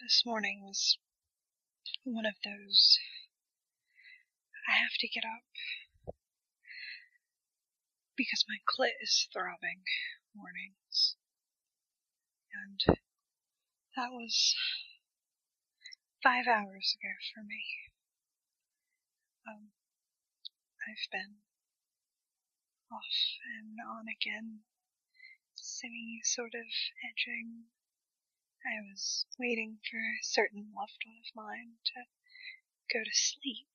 This morning was one of those I have to get up because my clit is throbbing mornings. And that was 5 hours ago for me. I've been off and on again, sort of edging. I was waiting for a certain loved one of mine to go to sleep.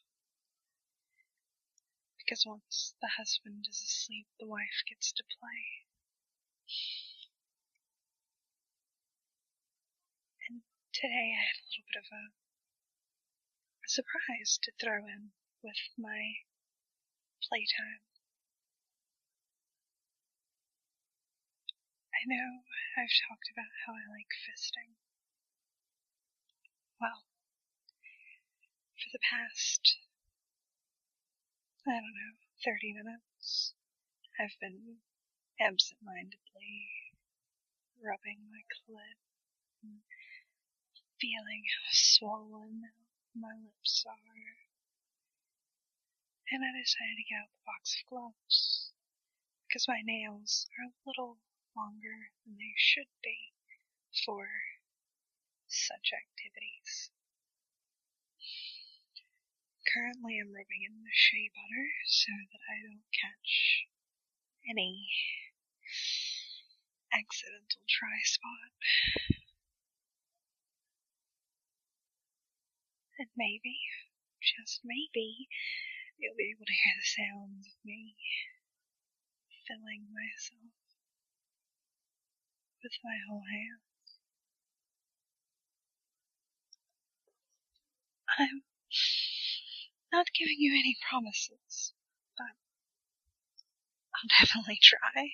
Because once the husband is asleep, the wife gets to play. And today I had a little bit of a surprise to throw in with my playtime. I know I've talked about how I like fisting. Well, for the past, 30 minutes, I've been absent-mindedly rubbing my clit and feeling how swollen my lips are. And I decided to get out the box of gloves because my nails are a little longer than they should be for such activities. Currently I'm rubbing in the shea butter so that I don't catch any accidental dry spot. And maybe, just maybe, you'll be able to hear the sounds of me filling myself with my whole hand. I'm not giving you any promises, but I'll definitely try.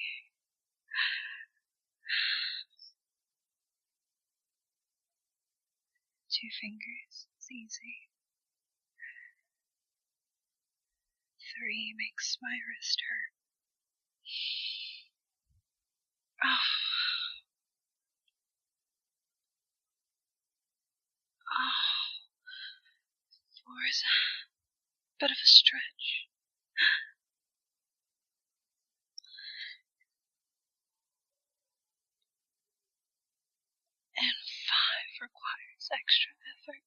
Two fingers, it's easy. 3 makes my wrist hurt. Oh. 4 is a bit of a stretch. And 5 requires extra effort.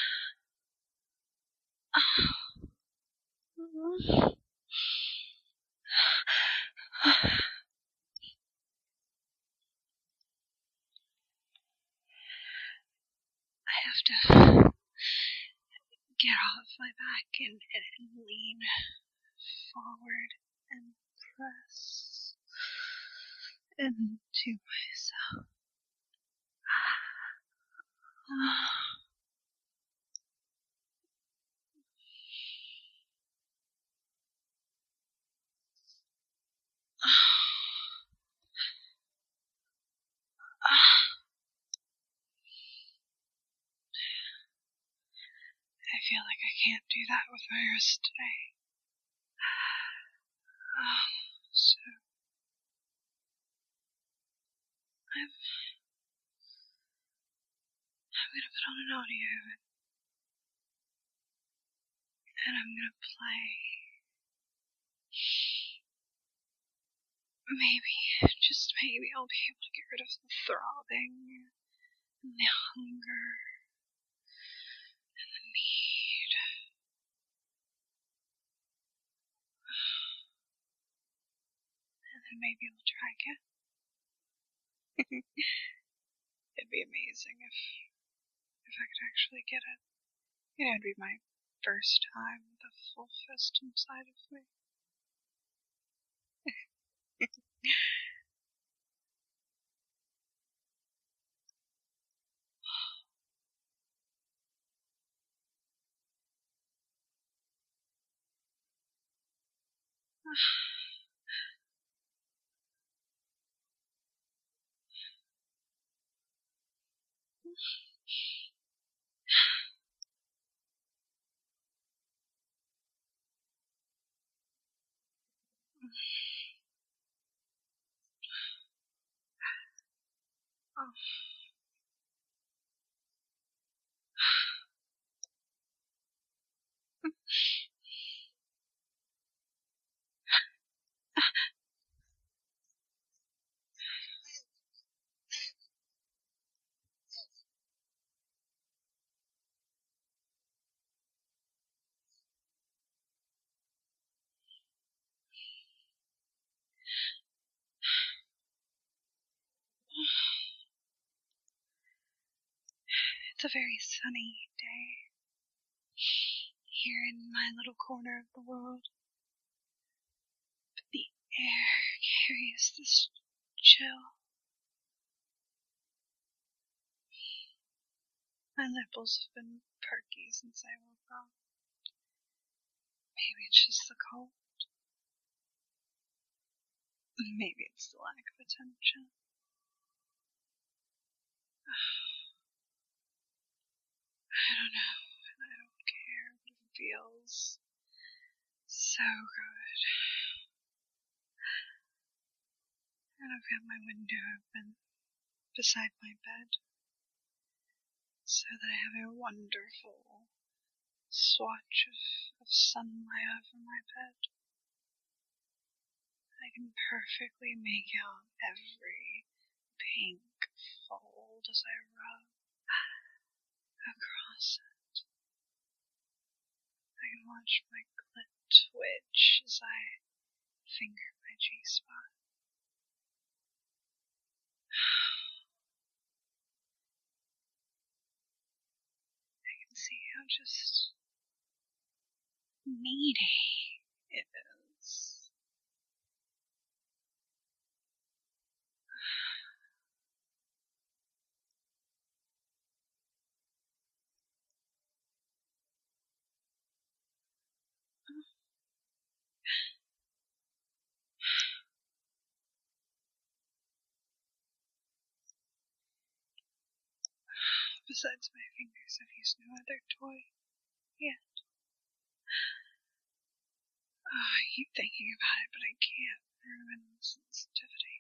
I have to get off my back and lean forward and press into myself. I feel like I can't do that with my wrist today. So I'm gonna put on an audio and I'm gonna play. Maybe, just maybe, I'll be able to get rid of the throbbing and the hunger and the need. And then maybe I'll try again. It'd be amazing if I could actually get it. It'd be my first time with a full fist inside of me. It's a very sunny day here in my little corner of the world. But the air carries this chill. My nipples have been perky since I woke up. Maybe it's just the cold. Maybe it's the lack of attention. I don't know, and I don't care, but it feels so good. And I've got my window open beside my bed so that I have a wonderful swatch of sunlight over my bed. I can perfectly make out every pink fold as I rub across it. I can watch my clit twitch as I finger my G-spot. I can see how just needy it is. Besides my fingers, I've used no other toy yet. Oh, I keep thinking about it, but I can't ruin the sensitivity.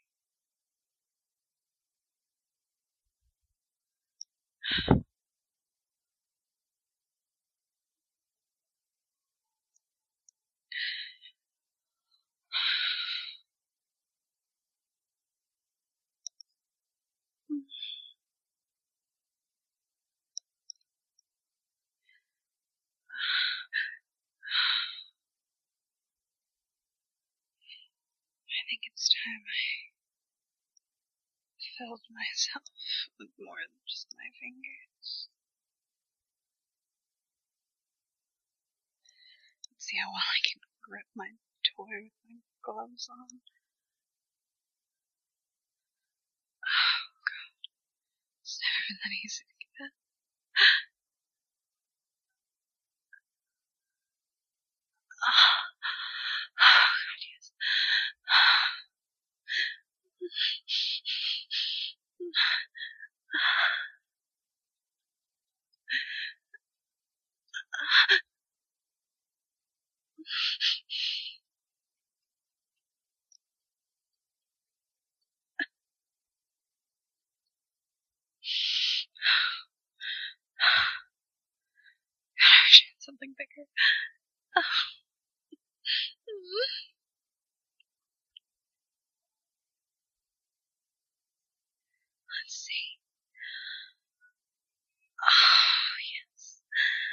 I think it's time I filled myself with more than just my fingers. Let's see how well I can grip my toy with my gloves on. Oh, God. It's never been that easy to get. Oh, God, yes. I wish I had something bigger. Let's see. Oh, yes.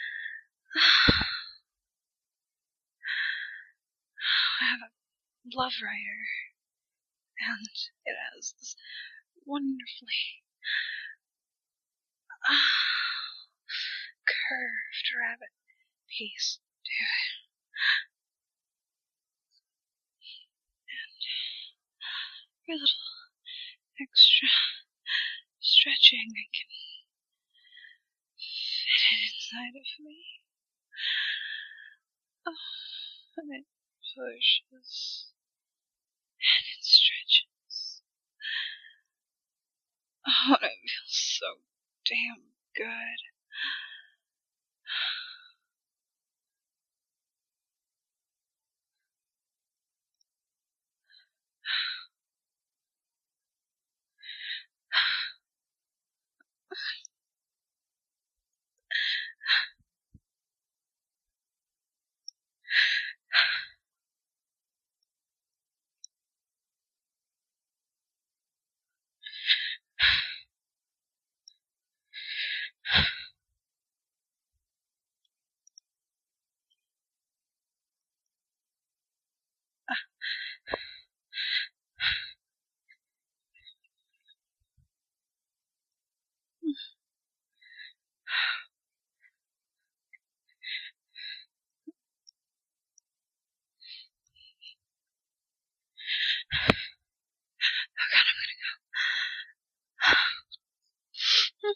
I have a love writer, and it has this wonderfully curved rabbit piece to it. And every little extra stretching, I can fit it inside of me. Oh, and it pushes, and it stretches. Oh, and it feels so damn good.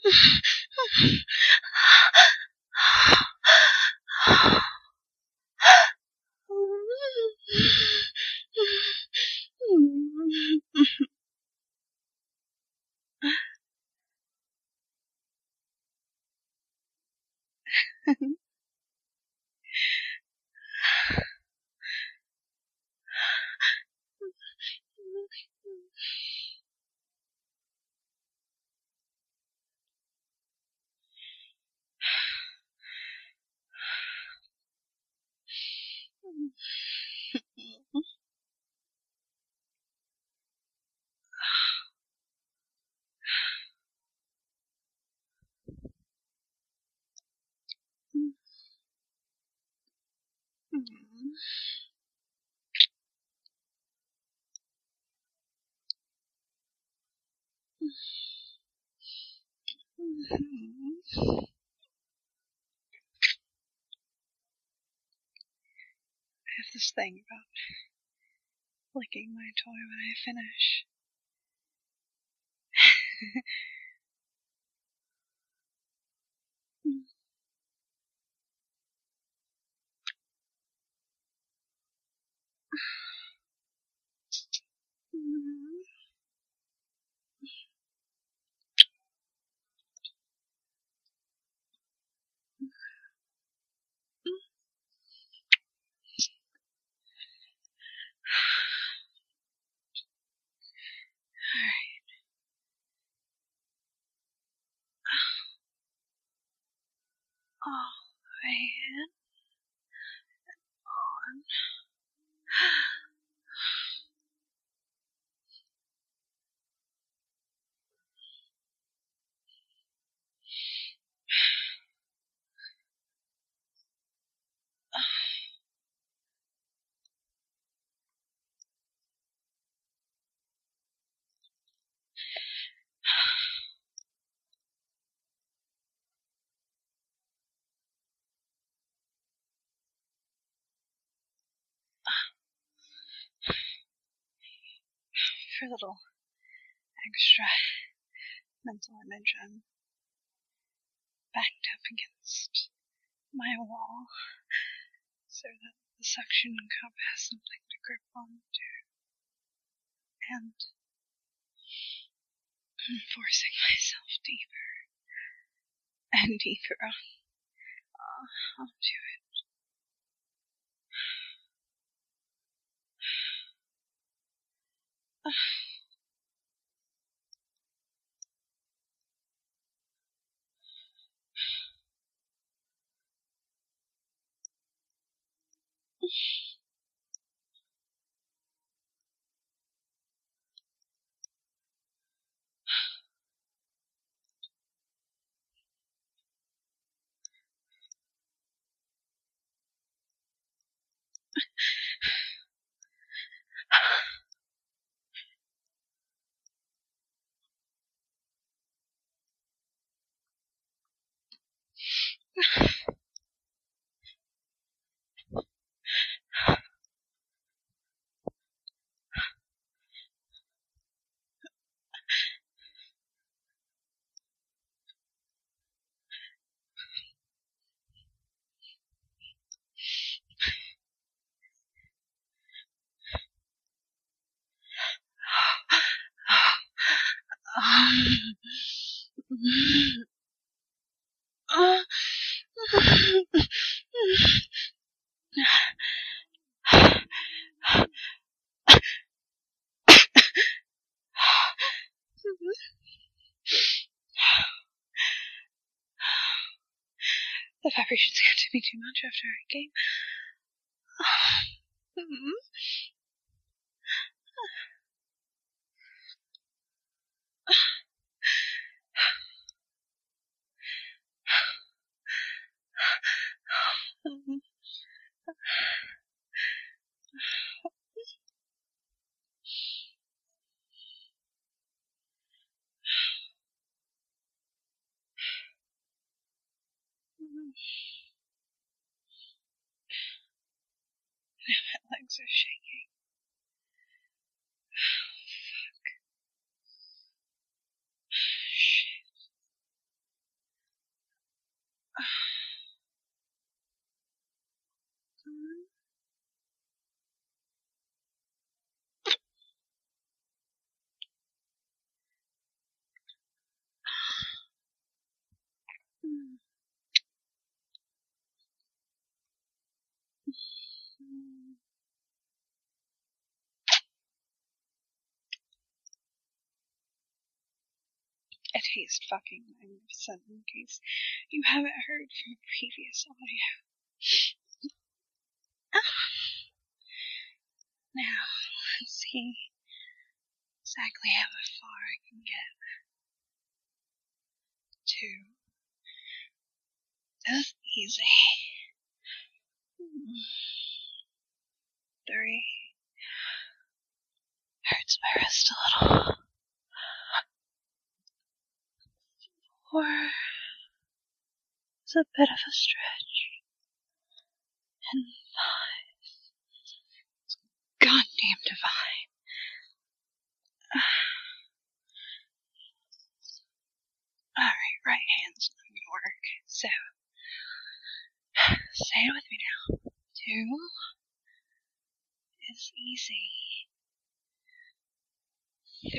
I have this thing about licking my toy when I finish. Alright. All the way in. On. For a little extra mental image, I'm backed up against my wall so that the suction cup has something to grip onto, and I'm forcing myself deeper and deeper onto it. The vibrations got to be too much after our game. My legs are shaking. Fuck. Shit. taste fucking magnificent, in case you haven't heard from previous audio. Now, let's see exactly how far I can get. 2. That's easy. 3. Hurts my wrist a little. 4. It's a bit of a stretch. And 5. It's goddamn divine. Alright, right hand's not gonna work, so say it with me now. 2 is easy. 3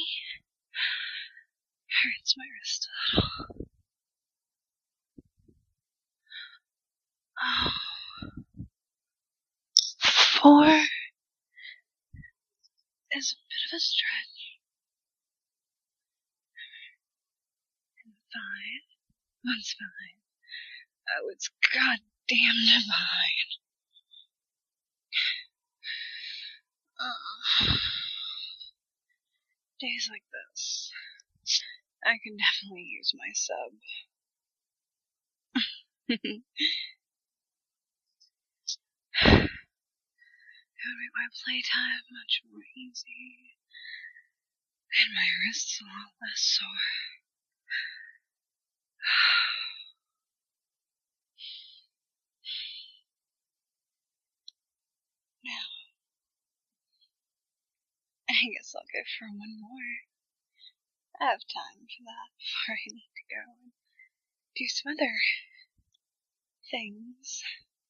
hurts my wrist a little. 4 is a bit of a stretch. And 5, that's 5. Oh, it's goddamn divine. Days like this, I can definitely use my sub. It would make my playtime much more easy, and my wrists a lot less sore. Now, I guess I'll go for one more. I have time for that before I need to go and do some other things.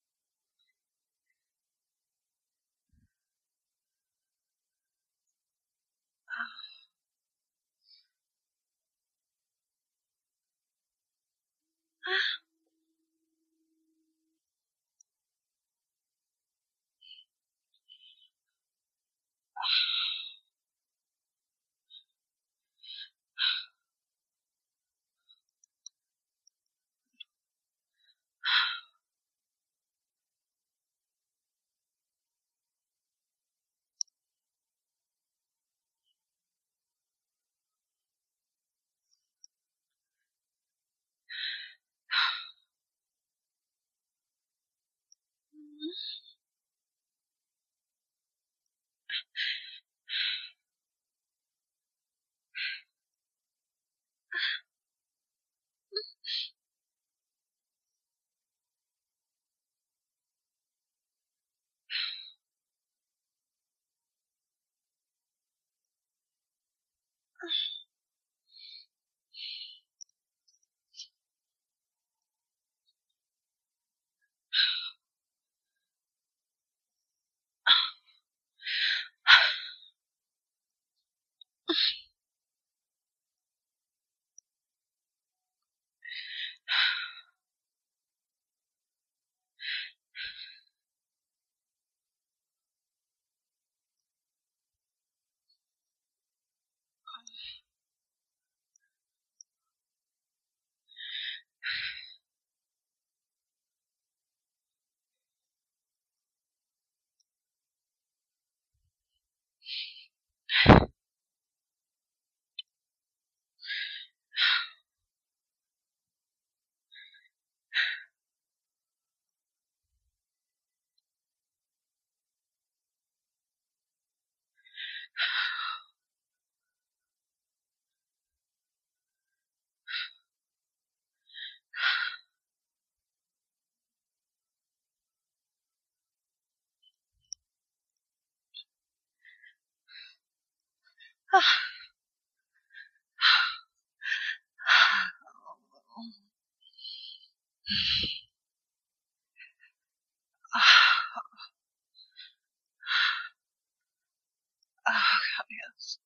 Oh, God, yes.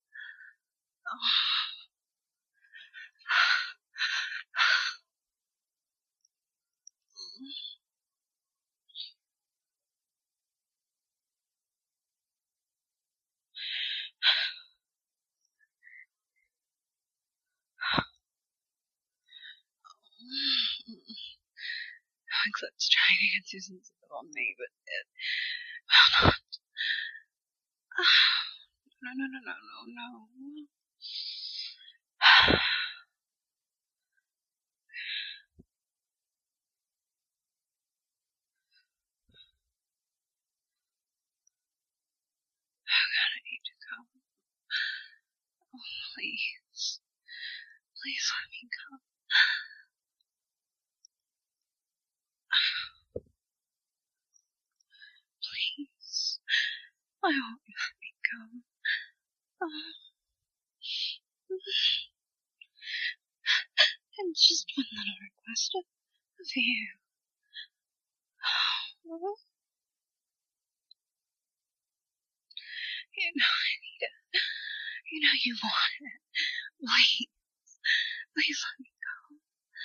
that's trying to get too sensitive on me, but it will not. No. I need to come. Oh, please. Please let me come. Please. I hope you let me come. And just one little request of you. You know I need it. You know you want it. Please. Please let me come.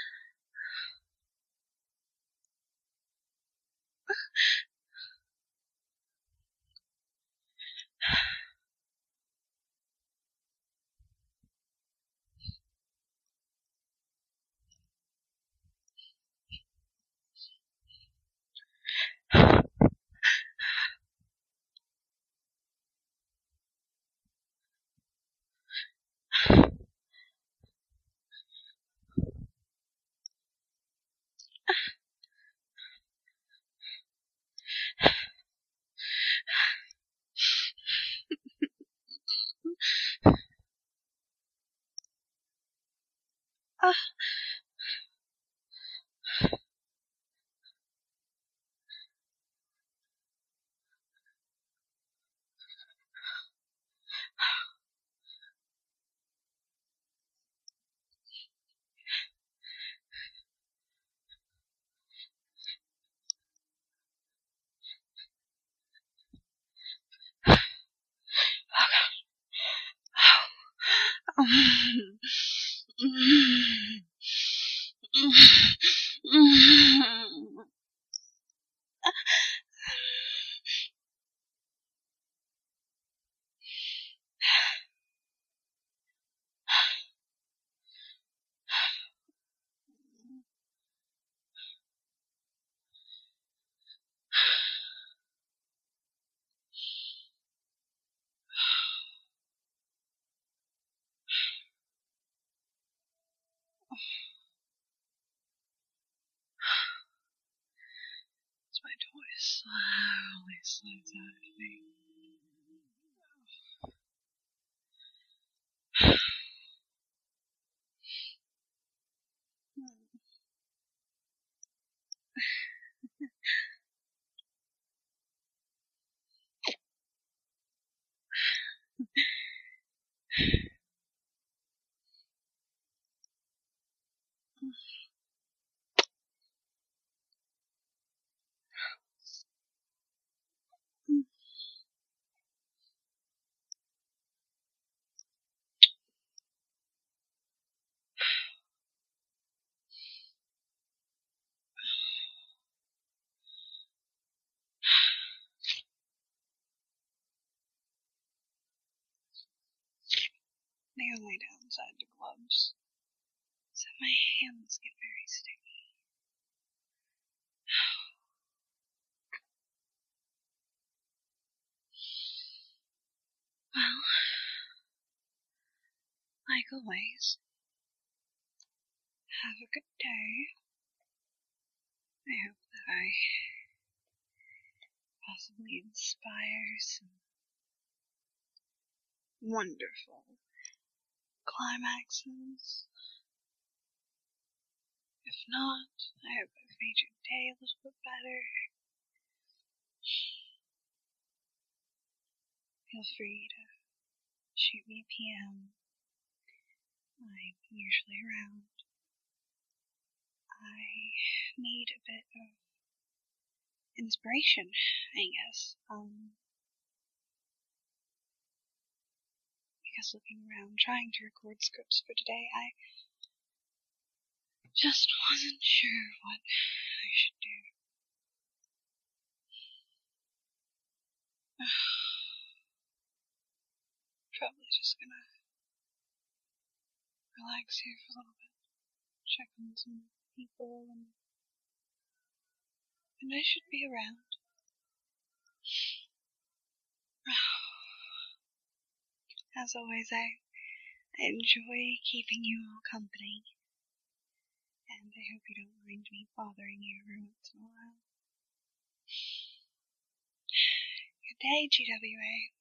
As my toy slowly slides out of me. The only downside to gloves is that my hands get very sticky. Well, like always, have a good day. I hope that I possibly inspire some wonderful climaxes. If not, I hope I've made your day a little bit better. Feel free to shoot me a PM. I'm usually around. I need a bit of inspiration, I guess. Because looking around, trying to record scripts for today, I just wasn't sure what I should do. Probably just gonna relax here for a little bit, check on some people, and and I should be around. As always, I enjoy keeping you all company, and I hope you don't mind me bothering you every once in a while. Good day, GWA.